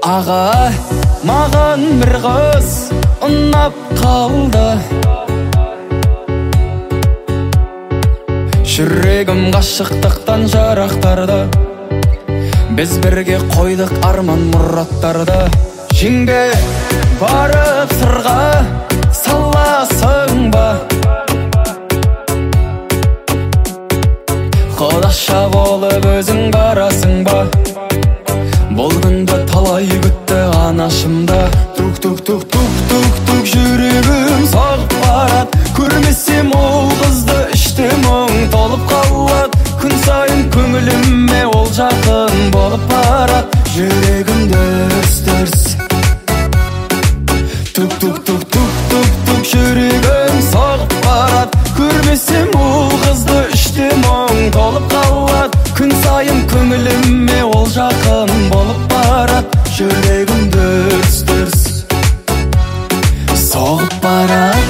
Аға, маған бір қыз ұнап қалды. Жүрегім ғашықтықтан жарақтарды. Біз бірге қойдық арман мұраттарды. Жеңге барып сырға саласың ба? Құдаша болып өзің барасың ба? Бұл күнді талай күтті анашымда. Тук жүрегім соғып барат. Көрмесем ол қызды іште мұң толып қалат. Күн сайын көңіліме ол жақын болып барат. Жүрегім дүрс-дүрс. Тук жүрегім соғып барат. Көрмесем ол қызды іште мұң толып қалат. Күн сайын көңіліме ол жақын болып барат. Жүрегім дүрс-дүрс соғып барат.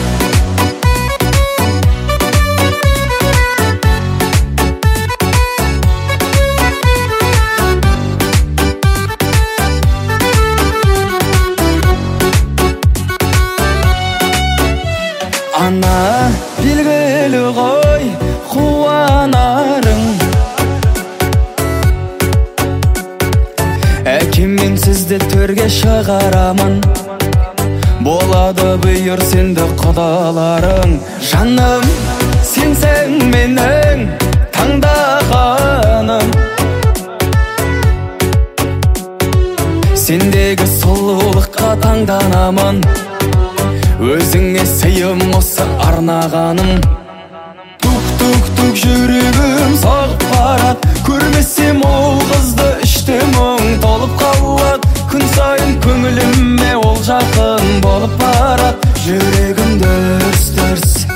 Ана белгілі ғой қуанарың. Әкеммен сізді төрге шығарамын. Болады бұйыр сенді құдаларың. Жаным, сенсің менің таңдағаным. Сендегі сұлулыққа таңданамын. Өзіңе сыйым осы арнағаным. Тук жүрегім соғып барат. Көрмесем ол қызды іште мұң толып қалат. Күн сайын көңіліме ол жақын болып барат. Жүрегім дүрс-дүрс